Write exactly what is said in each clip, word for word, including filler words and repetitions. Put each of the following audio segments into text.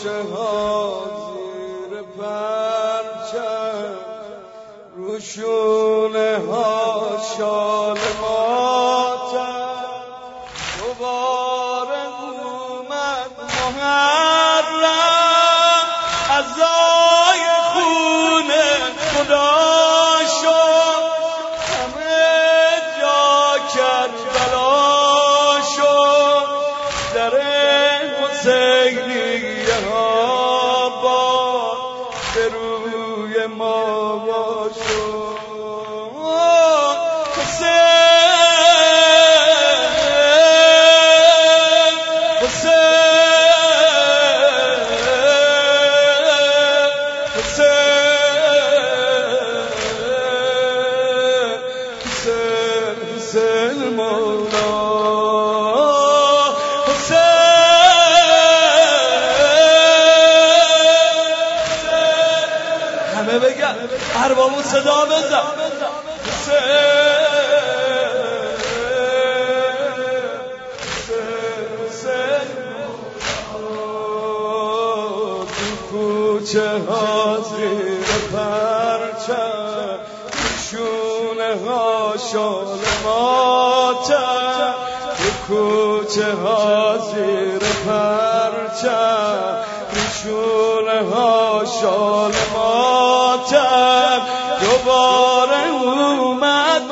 کوچه ها زیر پرچم روشونه ها شال ماتم دوباره اومد محرم عزای خونه خدا شد همه جا کربلا شد در حسینیه ها باد به روی ما باشد همه بگن اربابو صدا بزن تو کوچه ها زیر پرچم شونه ها شال ماتم تو کوچه ها زیر پرچم شونه ها شال ماتم دوباره اومد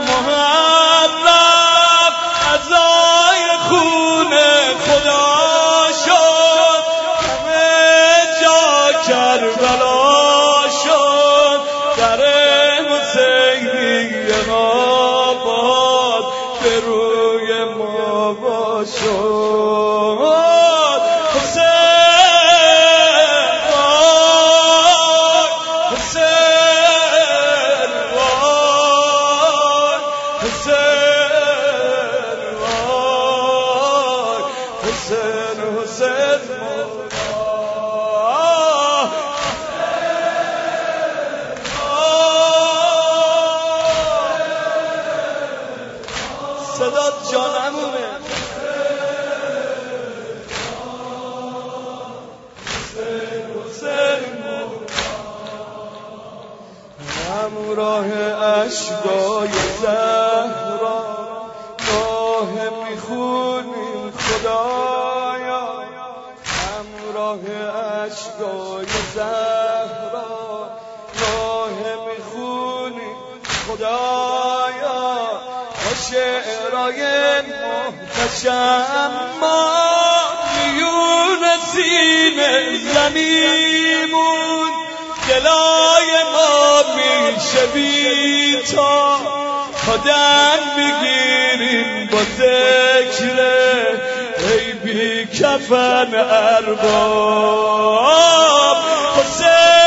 محرم عزای خونه خدا شد همه جا کربلا شد در حسینیه ها باد به روی ما باشد صدات جانمونه همراه اشکای زهرا گاه میخونیم خدایا همراه اشکای زهرا گاه میخونیم خدایا شعرهای محتشم ما میون سینه زمیمون دلای ما میشه بیتا خودم میگیریم با ذکر ای بی کفن ارباب حسین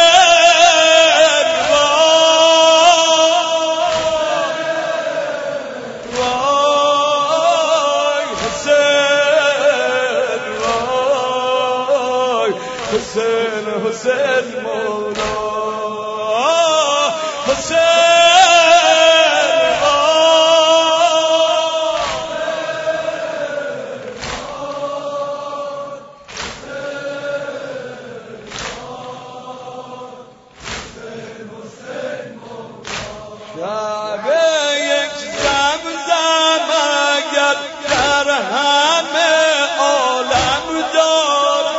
حسین حسین مولا حسین شبه یک زمزم اگر در همه عالم دارد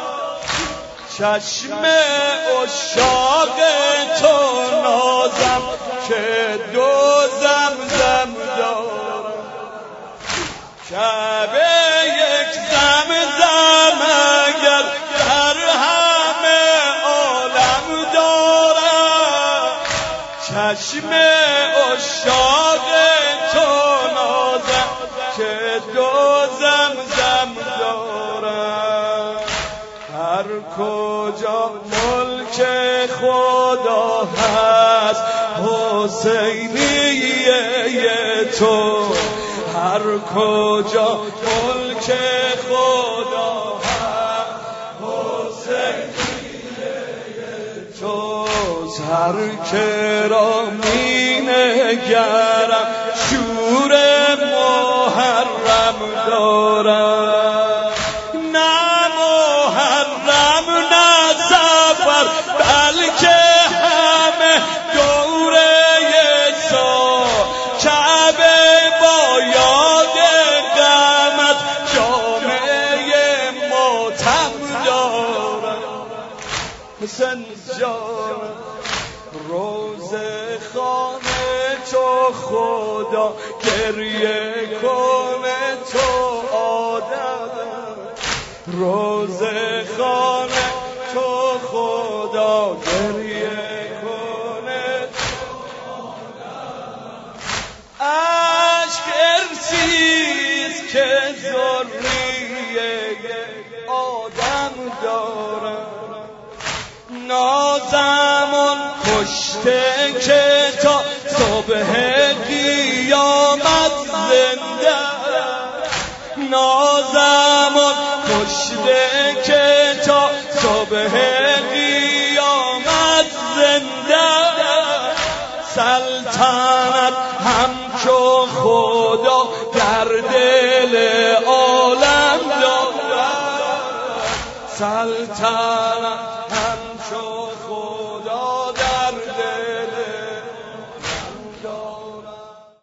چشم عشاق تو نازم که دو زمزم دارم شب یک زمزم اگر در همه عالم دارم چشم عشاق تو نازم که دو زمزم دارم هر کجا ملک خدا هست حسینیه تو هر کجا ملک خدا هست حسینیه تو هر که را می نگرم شور محرم دارم نه محرم نه حسین جان روزه خانه تو خدا گریه کنه تو آدم روزه خانه تو خدا گریه کنه تو آدم عشق ارسیست که ذریه آدم داره نازمون کشته که تا صبح قیامت زنده نازمون کشته که تا صبح قیامت زنده سلطنت همچو خدا در دل عالم دارد سلطنت